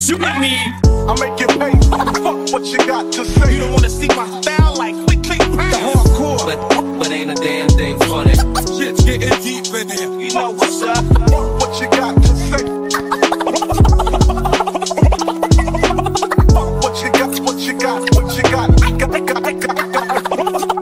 You with me? I make it pay. Fuck what you got to say. You don't wanna see my style like quickly The hardcore. But ain't a damn thing funny. shit's getting deep in here. You know what's up. Fuck what you got to say. Fuck what you got, what you got, what you got.